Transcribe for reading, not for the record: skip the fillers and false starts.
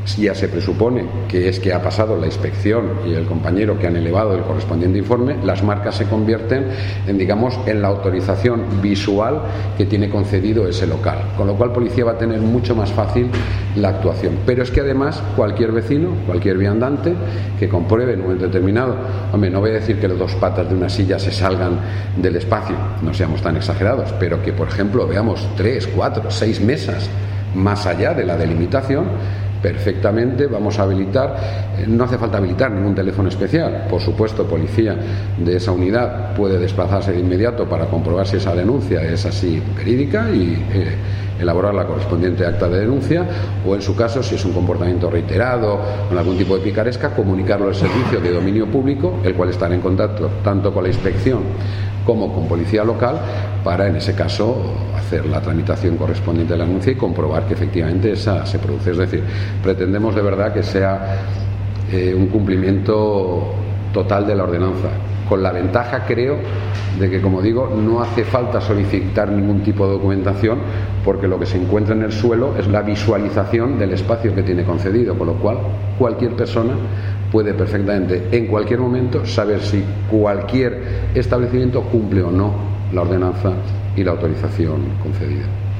ya se presupone que es que ha pasado la inspección y el compañero que han elevado el correspondiente informe, las marcas se convierten en, digamos, en la autorización visual que tiene concedido ese local, con lo cual policía va a tener mucho más fácil la actuación. Pero es que además cualquier vecino, cualquier viandante que compruebe en un momento determinado, hombre, no voy a decir que las dos patas de una silla se salgan del espacio, no seamos tan exagerados, pero que por ejemplo veamos 3, 4, 6 mesas más allá de la delimitación, perfectamente vamos a habilitar, no hace falta habilitar ningún teléfono especial. Por supuesto, policía de esa unidad puede desplazarse de inmediato para comprobar si esa denuncia es así verídica y elaborar la correspondiente acta de denuncia, o en su caso, si es un comportamiento reiterado con algún tipo de picaresca, comunicarlo al servicio de dominio público, el cual estará en contacto tanto con la inspección como con policía local para, en ese caso, hacer la tramitación correspondiente de la denuncia y comprobar que efectivamente esa se produce. Es decir, pretendemos de verdad que sea un cumplimiento total de la ordenanza, con la ventaja, creo, de que, como digo, no hace falta solicitar ningún tipo de documentación, porque lo que se encuentra en el suelo es la visualización del espacio que tiene concedido, con lo cual cualquier persona puede perfectamente en cualquier momento saber si cualquier establecimiento cumple o no la ordenanza y la autorización concedida.